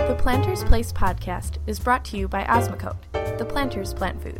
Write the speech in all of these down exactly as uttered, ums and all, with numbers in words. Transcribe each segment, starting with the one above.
The Planter's Place podcast is brought to you by Osmocote, the planter's plant food.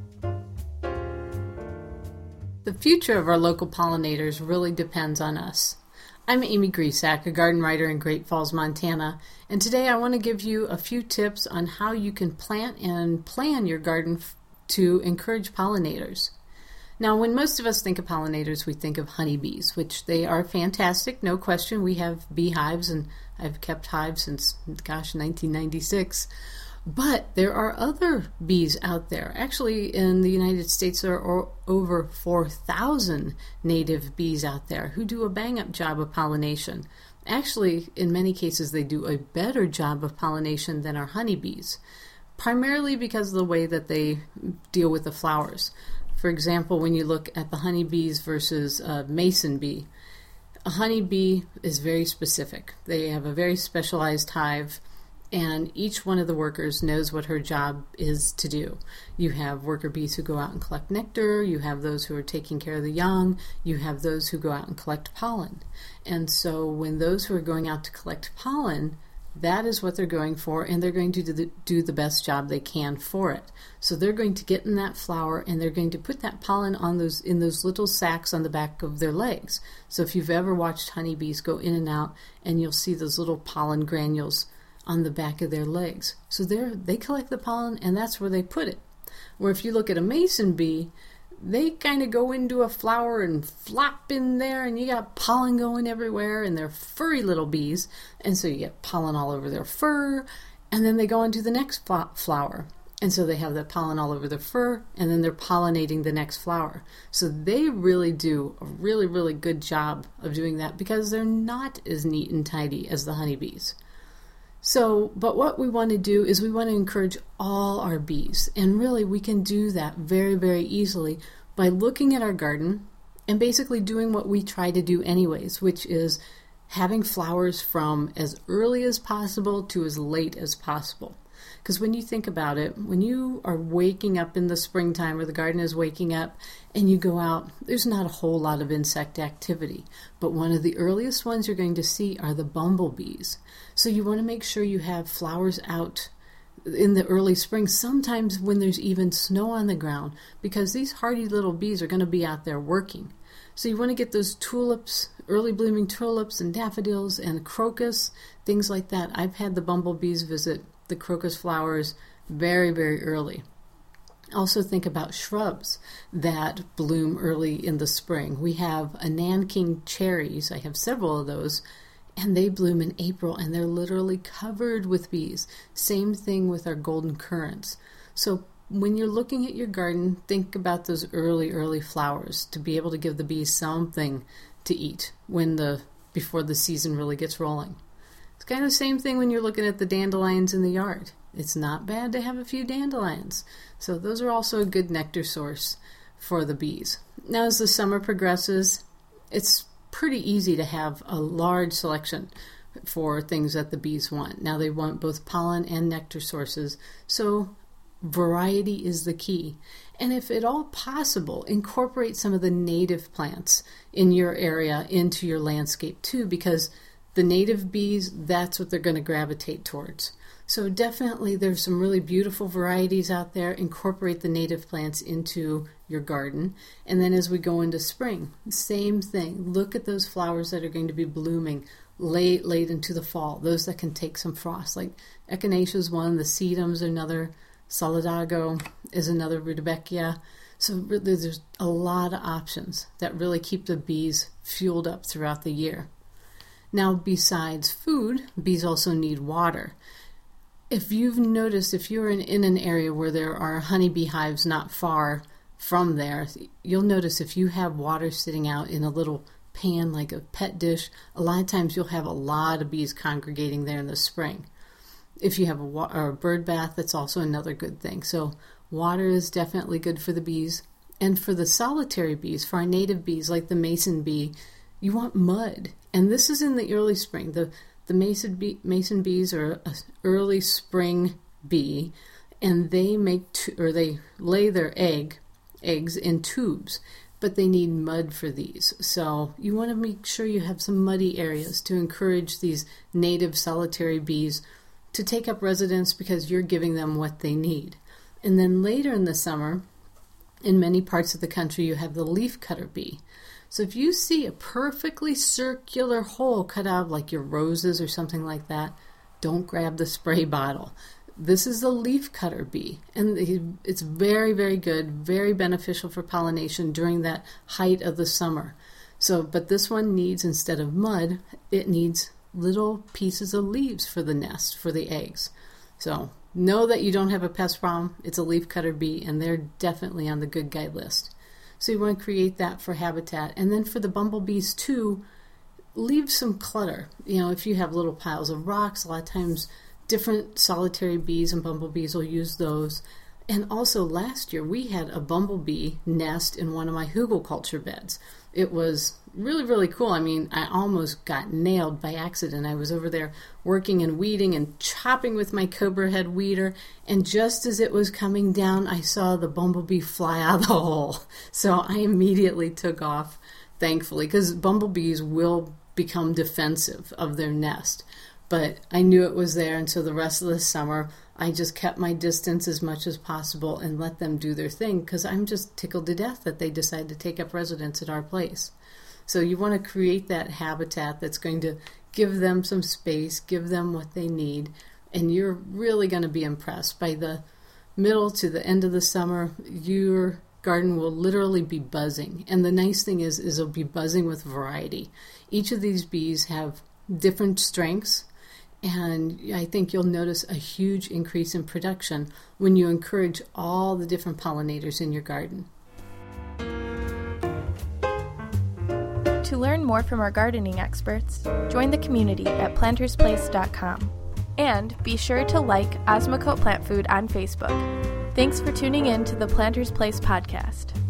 The future of our local pollinators really depends on us. I'm Amy Grisak, a garden writer in Great Falls, Montana, and today I want to give you a few tips on how you can plant and plan your garden f- to encourage pollinators. Now, when most of us think of pollinators, we think of honeybees, which they are fantastic, no question. We have beehives, and I've kept hives since, gosh, nineteen ninety-six. But there are other bees out there. Actually, in the United States, there are over four thousand native bees out there who do a bang-up job of pollination. Actually, in many cases, they do a better job of pollination than our honeybees, primarily because of the way that they deal with the flowers. For example, when you look at the honeybees versus a mason bee, a honeybee is very specific. They have a very specialized hive, and each one of the workers knows what her job is to do. You have worker bees who go out and collect nectar, you have those who are taking care of the young, you have those who go out and collect pollen. And so when those who are going out to collect pollen, that is what they're going for, and they're going to do the, do the best job they can for it. So they're going to get in that flower, and they're going to put that pollen on those in those little sacs on the back of their legs. So if you've ever watched honeybees go in and out, and you'll see those little pollen granules on the back of their legs. So they they collect the pollen, and that's where they put it. Where if you look at a mason bee, they kind of go into a flower and flop in there, and you got pollen going everywhere, and they're furry little bees, and so you get pollen all over their fur, and then they go on to the next fl- flower, and so they have that pollen all over their fur, and then they're pollinating the next flower. So they really do a really, really good job of doing that because they're not as neat and tidy as the honeybees. So, but what we want to do is we want to encourage all our bees, and really we can do that very, very easily by looking at our garden and basically doing what we try to do anyways, which is having flowers from as early as possible to as late as possible. Because when you think about it, when you are waking up in the springtime or the garden is waking up and you go out, there's not a whole lot of insect activity. But one of the earliest ones you're going to see are the bumblebees. So you want to make sure you have flowers out in the early spring, sometimes when there's even snow on the ground, because these hardy little bees are going to be out there working. So you want to get those tulips, early blooming tulips and daffodils and crocus, things like that. I've had the bumblebees visit the crocus flowers very, very early. Also think about shrubs that bloom early in the spring. We have a Nanking cherries. I have several of those, and they bloom in April, and they're literally covered with bees. Same thing with our golden currants. So when you're looking at your garden, think about those early, early flowers to be able to give the bees something to eat when the before the season really gets rolling. It's kind of the same thing when you're looking at the dandelions in the yard. It's not bad to have a few dandelions. So those are also a good nectar source for the bees. Now as the summer progresses, it's pretty easy to have a large selection for things that the bees want. Now they want both pollen and nectar sources, so variety is the key. And if at all possible, incorporate some of the native plants in your area into your landscape too, because the native bees, that's what they're going to gravitate towards. So definitely there's some really beautiful varieties out there. Incorporate the native plants into your garden. And then as we go into spring, same thing. Look at those flowers that are going to be blooming late, late into the fall. Those that can take some frost, like Echinacea is one, the sedums another, Solidago is another, Rudbeckia. So there's a lot of options that really keep the bees fueled up throughout the year. Now, besides food, bees also need water. If you've noticed, if you're in, in an area where there are honeybee hives not far from there, you'll notice if you have water sitting out in a little pan like a pet dish, a lot of times you'll have a lot of bees congregating there in the spring. If you have a, wa- or a bird bath, that's also another good thing. So water is definitely good for the bees. And for the solitary bees, for our native bees like the mason bee, you want mud. And this is in the early spring. The the mason bee, mason bees are an early spring bee, and they make t- or they lay their egg eggs in tubes, but they need mud for these. So you want to make sure you have some muddy areas to encourage these native solitary bees to take up residence because you're giving them what they need. And then later in the summer, in many parts of the country, you have the leafcutter bee. So if you see a perfectly circular hole cut out like your roses or something like that, don't grab the spray bottle. This is the leafcutter bee, and it's very, very good, very beneficial for pollination during that height of the summer. So, but this one needs, instead of mud, it needs little pieces of leaves for the nest, for the eggs. So know that you don't have a pest problem. It's a leafcutter bee, and they're definitely on the good guy list. So you want to create that for habitat. And then for the bumblebees too, leave some clutter. You know, if you have little piles of rocks, a lot of times different solitary bees and bumblebees will use those. And also last year we had a bumblebee nest in one of my hugelkultur beds. It was really, really cool. I mean, I almost got nailed by accident. I was over there working and weeding and chopping with my cobra head weeder, and just as it was coming down, I saw the bumblebee fly out of the hole. So I immediately took off, thankfully, because bumblebees will become defensive of their nest. But I knew it was there, and so the rest of the summer, I just kept my distance as much as possible and let them do their thing, because I'm just tickled to death that they decide to take up residence at our place. So you want to create that habitat that's going to give them some space, give them what they need, and you're really going to be impressed. By the middle to the end of the summer, your garden will literally be buzzing. And the nice thing is, is it'll be buzzing with variety. Each of these bees have different strengths, and I think you'll notice a huge increase in production when you encourage all the different pollinators in your garden. To learn more from our gardening experts, join the community at planters place dot com. And be sure to like Osmocote Plant Food on Facebook. Thanks for tuning in to the Planters Place podcast.